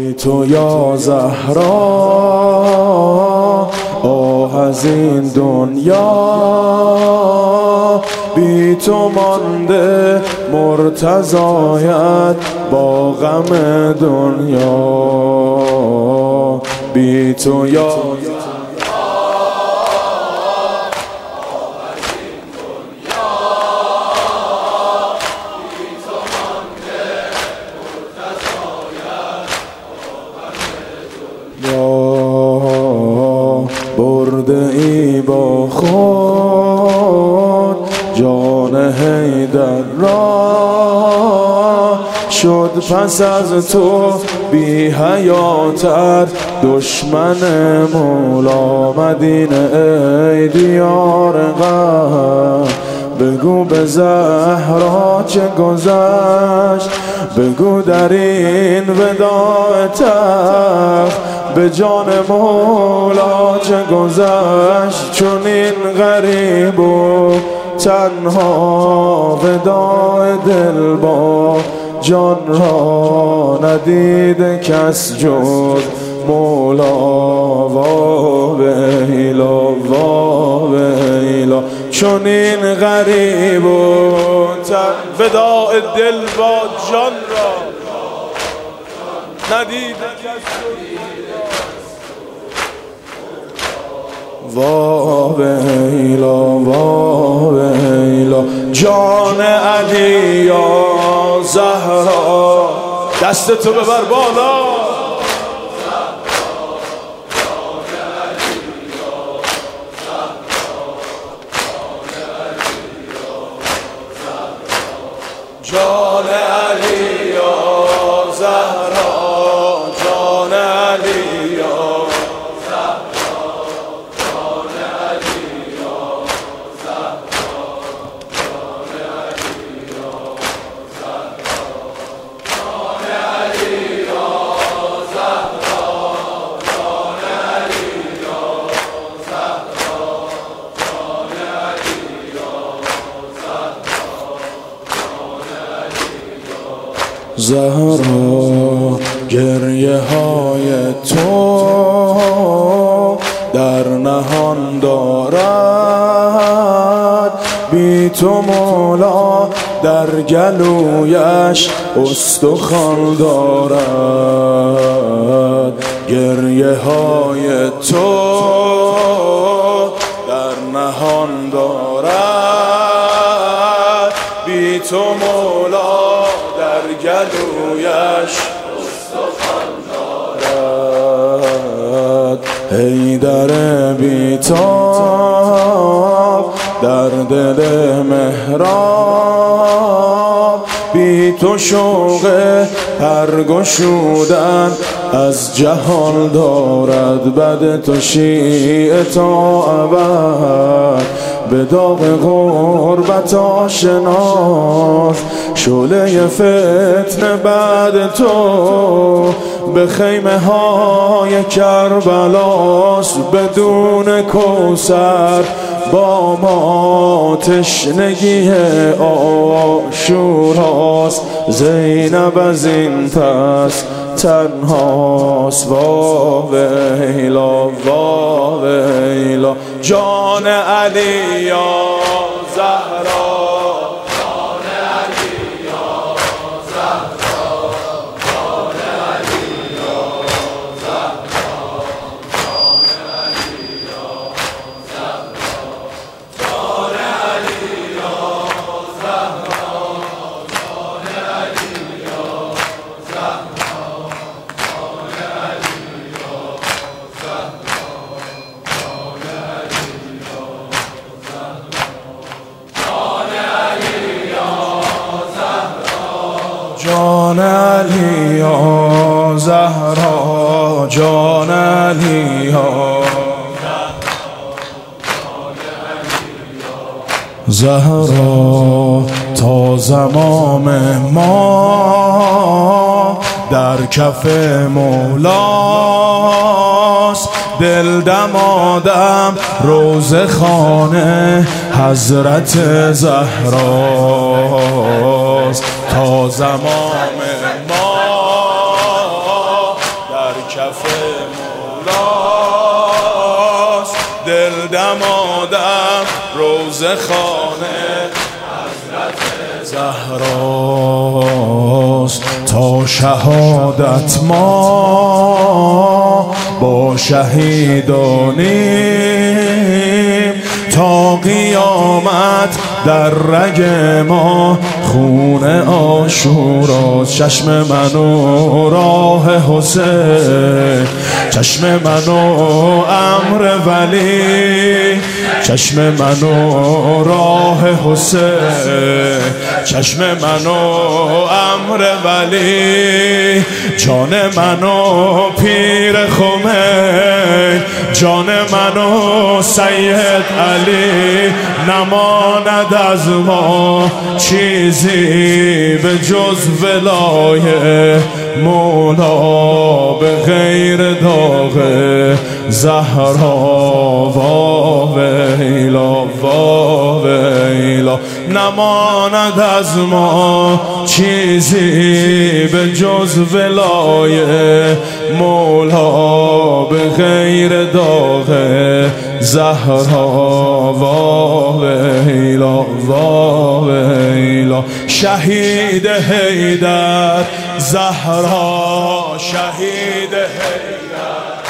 بی تو یا زهرا آه از این دنیا، بی تو مانده مرتضایت با غم دنیا، بی تو یا برده ای با خود جان حیدر را، شد پس از تو بی حیاتر دشمن مولا مدینه. ای دیار غم بگو به زهرا چه گذشت، بگو در این وداع تخت به جان مولا چه گذشت. چون این غریب و تنها وداع دل با جان را ندید کس جز مولا. وا ویلا وا ویلا، چون این غریب و وداع دل با جان را ندید کس وا ویلا وا ویلا. جان علی یا زهرا دست تو ببر بالا، جان علی یا زهرا، جان علی یا زهرا، جان علی یا زهرا، جان علی یا زهرا، جان علی یا زهرا، جان علی یا زهرا، جان علی یا زهرا. گریه های تو در نهان دارد، بی تو مولا در گلویش استخوان دارد. گریه های تو در نهان دارد، بی تو مولا در گلویش استخوان دارد. حیدر بی‌تاب در دل محراب، بی تو شوق هر گشودن از جهان دارد. بد تو شیعه تا ابد به داغ غربت آشناس، شعله فتنه بعد تو به خیمه های کربلاس. بدون کوثر با ما تشنگی عاشوراست، زینب از این پس تنهاست. وا ویلا وا ویلا، جان علی یا زهرا، جان علی یا زهرا، جان علی یا زهرا، جان علی یا زهرا، جان علی یا زهرا، جان علی یا زهرا، جان علی یا زهرا، جان علی یا جان علی یا زهرا، جان علی یا زهرا. تا زمام ما در کف مولاست، دل دمادم روزه خانه حضرت زهراست. تا زمام ما کف مولاست. دل دمادم روزه خانه حضرت زهراست. تا شهادت ما با شهیدانیم، تا قیامت در رگ ما خون عاشوراست. چشم من و راه حسین، چشم من و امر ولی، چشم من و راه حسین، چشم من و امر ولی، جان من و پیر خمین، جان من و سید علی. نماند از ما چیزی به جز ولایت مولا، به غیر داغ زهرا. واویلا واویلا. نماند از ما چیزی به جز ولایت مولا، به غیر داغ زهرا. واویلا واویلا. شهید حیدر زهرا، شهید حیدر